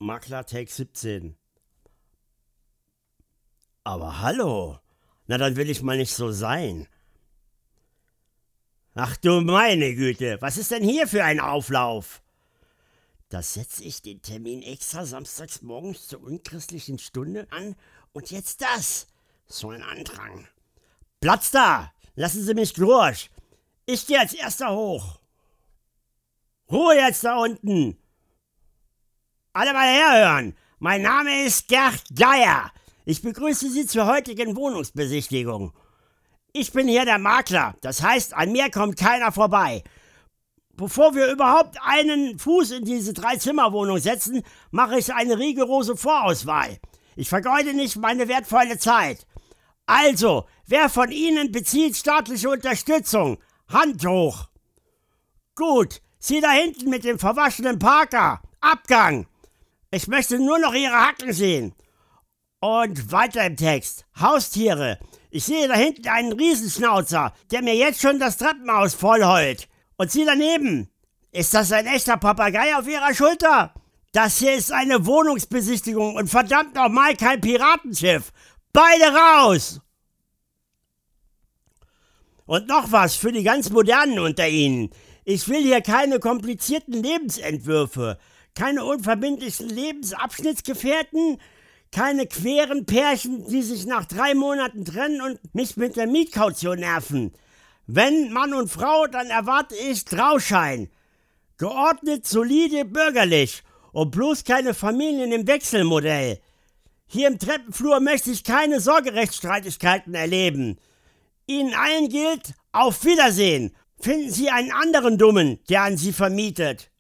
Makler Take 17. Aber hallo, na dann will ich mal nicht so sein. Ach du meine Güte, was ist denn hier für ein Auflauf? Da setze ich den Termin extra samstags morgens zur unchristlichen Stunde an und jetzt das. So ein Andrang. Platz da, lassen Sie mich durch. Ich gehe als erster hoch. Ruhe jetzt da unten. Alle mal herhören. Mein Name ist Gerd Geier. Ich begrüße Sie zur heutigen Wohnungsbesichtigung. Ich bin hier der Makler, das heißt, an mir kommt keiner vorbei. Bevor wir überhaupt einen Fuß in diese 3-Zimmer-Wohnung setzen, mache ich eine rigorose Vorauswahl. Ich vergeude nicht meine wertvolle Zeit. Also, wer von Ihnen bezieht staatliche Unterstützung? Hand hoch. Gut, Sie da hinten mit dem verwaschenen Parker. Abgang. Ich möchte nur noch Ihre Hacken sehen. Und weiter im Text. Haustiere. Ich sehe da hinten einen Riesenschnauzer, der mir jetzt schon das Treppenhaus vollheult. Und Sie daneben. Ist das ein echter Papagei auf Ihrer Schulter? Das hier ist eine Wohnungsbesichtigung und verdammt nochmal kein Piratenschiff. Beide raus! Und noch was für die ganz Modernen unter Ihnen. Ich will hier keine komplizierten Lebensentwürfe, keine unverbindlichen Lebensabschnittsgefährten, keine queren Pärchen, die sich nach 3 Monaten trennen und mich mit der Mietkaution nerven. Wenn Mann und Frau, dann erwarte ich Trauschein. Geordnet, solide, bürgerlich und bloß keine Familien im Wechselmodell. Hier im Treppenflur möchte ich keine Sorgerechtsstreitigkeiten erleben. Ihnen allen gilt, auf Wiedersehen. Finden Sie einen anderen Dummen, der an Sie vermietet.